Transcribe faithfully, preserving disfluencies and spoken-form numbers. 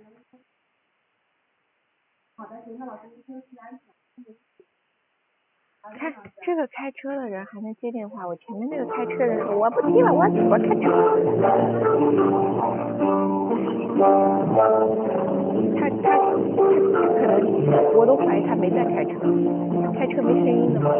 看这个开车的人还能接电话，我前面那个开车的人说我不接了，我我开车。他他他可能我都怀疑他没在开车，开车没声音的嘛。